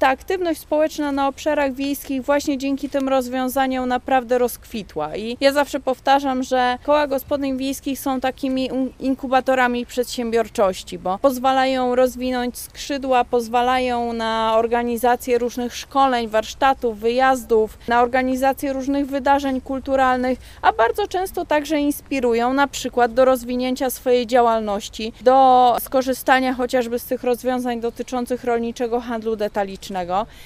ta aktywność społeczna na obszarach wiejskich właśnie dzięki tym rozwiązaniom naprawdę rozkwitła. I ja zawsze powtarzam, że koła gospodyń wiejskich są takimi inkubatorami przedsiębiorczości, bo pozwalają rozwinąć skrzydła, pozwalają na organizację różnych szkoleń, warsztatów, wyjazdów, na organizację różnych wydarzeń kulturalnych, a bardzo często także inspirują na przykład do rozwinięcia swojej działalności, do skorzystania chociażby z tych rozwiązań dotyczących rolniczego handlu detalicznego.